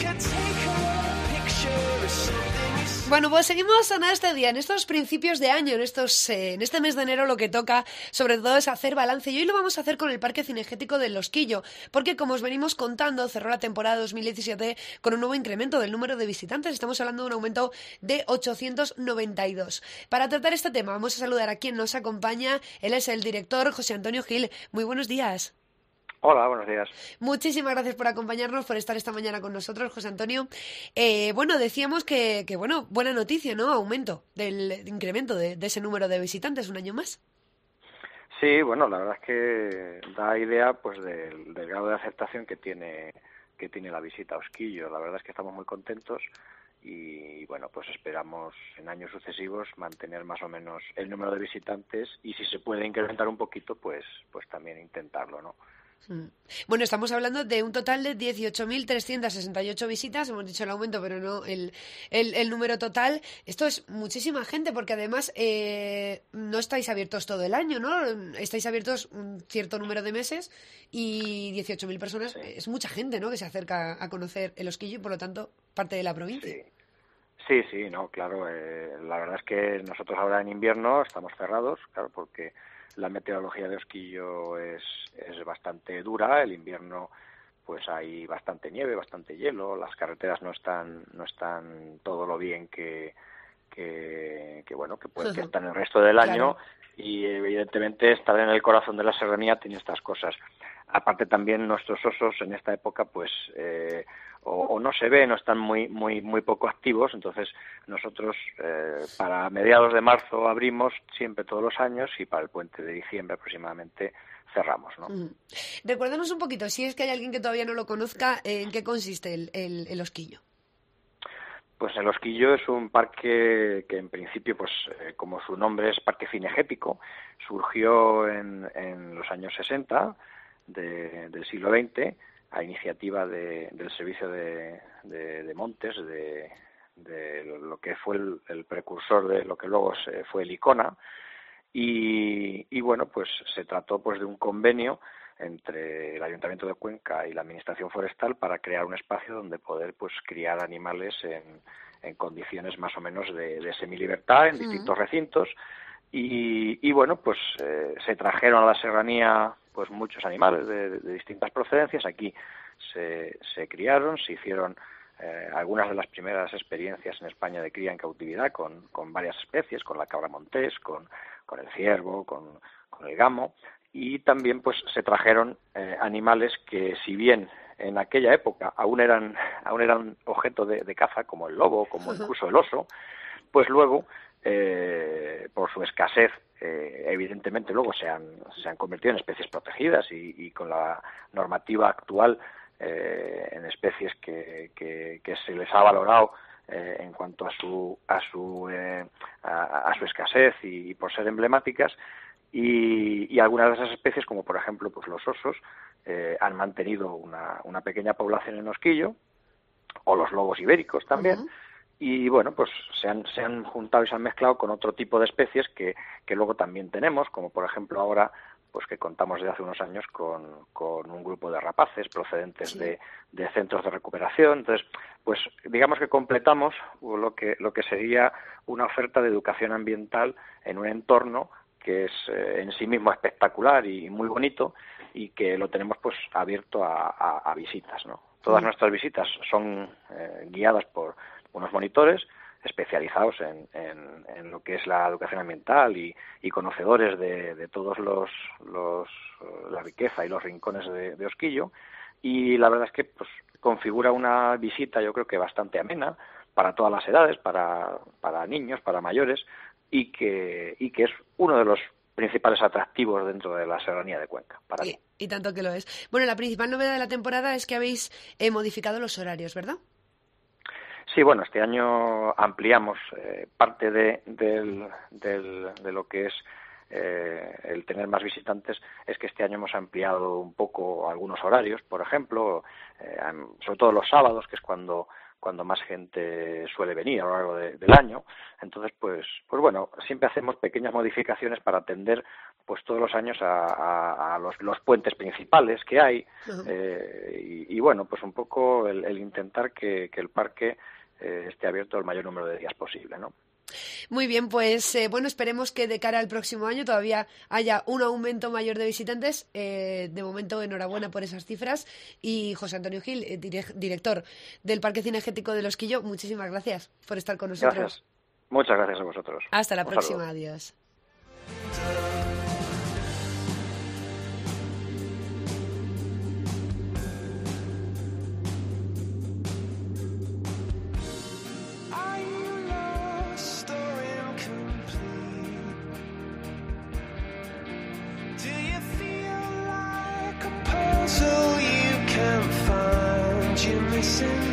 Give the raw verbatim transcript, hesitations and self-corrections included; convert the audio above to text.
Bueno, pues seguimos en este día, en estos principios de año, en estos, eh, en este mes de enero lo que toca sobre todo es hacer balance, y hoy lo vamos a hacer con el Parque Cinegético del Losquillo, porque como os venimos contando, cerró la temporada dos mil diecisiete con un nuevo incremento del número de visitantes. Estamos hablando de un aumento de ochocientos noventa y dos. Para tratar este tema vamos a saludar a quien nos acompaña. Él es el director José Antonio Gil. Muy buenos días. Hola, buenos días. Muchísimas gracias por acompañarnos, por estar esta mañana con nosotros, José Antonio. Eh, bueno, decíamos que, que, bueno, buena noticia, ¿no? Aumento del de incremento de, de ese número de visitantes un año más. Sí, bueno, la verdad es que da idea pues del, del grado de aceptación que tiene que tiene la visita a Osquillo. La verdad es que estamos muy contentos y, bueno, pues esperamos en años sucesivos mantener más o menos el número de visitantes y si se puede incrementar un poquito, pues, pues también intentarlo, ¿no? Bueno, estamos hablando de un total de dieciocho mil trescientas sesenta y ocho visitas, hemos dicho el aumento, pero no el, el, el número total. Esto es muchísima gente, porque además eh, no estáis abiertos todo el año, ¿no? Estáis abiertos un cierto número de meses y dieciocho mil personas, sí. Es mucha gente, ¿no?, que se acerca a conocer el Losquillo y, por lo tanto, parte de la provincia. Sí. Sí, sí, no, claro. Eh, la verdad es que nosotros ahora en invierno estamos cerrados, claro, porque la meteorología de Osquillo es, es bastante dura. El invierno, pues hay bastante nieve, bastante hielo. Las carreteras no están no están todo lo bien que que, que bueno que pues que están el resto del año. Claro. Y evidentemente estar en el corazón de la serranía tiene estas cosas. Aparte también nuestros osos en esta época pues eh, o, o no se ven o están muy muy muy poco activos. Entonces nosotros eh, para mediados de marzo abrimos siempre todos los años y para el puente de diciembre aproximadamente cerramos, ¿no? Mm. Recuérdanos un poquito, si es que hay alguien que todavía no lo conozca, ¿en qué consiste el, el, el Losquillo? Pues el Losquillo es un parque que en principio, pues eh, como su nombre es parque cinegético, surgió en, en los años sesenta de, del siglo veinte a iniciativa de, del servicio de, de, de montes, de, de lo que fue el, el precursor de lo que luego se, fue el ICONA, y, y bueno, pues se trató pues de un convenio entre el Ayuntamiento de Cuenca y la Administración Forestal para crear un espacio donde poder pues criar animales en, en condiciones más o menos de, de semilibertad en uh-huh. distintos recintos y, y bueno, pues eh, se trajeron a la serranía pues muchos animales de, de, de distintas procedencias. Aquí se, se criaron, se hicieron eh, algunas de las primeras experiencias en España de cría en cautividad con, con varias especies, con la cabra montés, con, con el ciervo, con, con el gamo. Y también pues se trajeron eh, animales que, si bien en aquella época aún eran aún eran objeto de, de caza, como el lobo, como incluso el oso, pues luego eh, por su escasez eh, evidentemente luego se han se han convertido en especies protegidas y, y con la normativa actual eh, en especies que, que, que se les ha valorado eh, en cuanto a su a su eh, a, a su escasez y, y por ser emblemáticas. Y, y algunas de esas especies, como por ejemplo pues los osos, eh, han mantenido una, una pequeña población en Osquillo, o los lobos ibéricos también, uh-huh. y bueno, pues se han, se han juntado y se han mezclado con otro tipo de especies que, que luego también tenemos, como por ejemplo ahora, pues que contamos desde hace unos años con, con un grupo de rapaces procedentes sí. de, de centros de recuperación. Entonces, pues digamos que completamos lo que, lo que sería una oferta de educación ambiental en un entorno que es eh, en sí mismo espectacular y muy bonito y que lo tenemos pues abierto a, a, a visitas, ¿no? Todas mm. nuestras visitas son eh, guiadas por unos monitores especializados en, en, en lo que es la educación ambiental y, y conocedores de, de todos los, los la riqueza y los rincones de, de Osquillo, y la verdad es que pues configura una visita yo creo que bastante amena para todas las edades, para, para niños, para mayores, y que y que es uno de los principales atractivos dentro de la serranía de Cuenca para mí. Y, y tanto que lo es. Bueno, la principal novedad de la temporada es que habéis eh, modificado los horarios, ¿verdad? Sí, bueno, este año ampliamos eh, parte de, del, del, de lo que es eh, el tener más visitantes. Es que este año hemos ampliado un poco algunos horarios, por ejemplo, eh, sobre todo los sábados, que es cuando cuando más gente suele venir a lo largo de, del año. Entonces, pues, pues bueno, siempre hacemos pequeñas modificaciones para atender, pues todos los años a, a, a los, los puentes principales que hay, uh-huh. eh, y, y bueno, pues un poco el, el intentar que, que el parque eh, esté abierto el mayor número de días posible, ¿no? Muy bien, pues eh, bueno, esperemos que de cara al próximo año todavía haya un aumento mayor de visitantes. Eh, de momento, enhorabuena por esas cifras. Y José Antonio Gil, eh, direct, director del Parque Cinegético de Los Quillo, muchísimas gracias por estar con nosotros. Gracias. Muchas gracias a vosotros. Hasta la un próxima, saludo. Adiós. Missing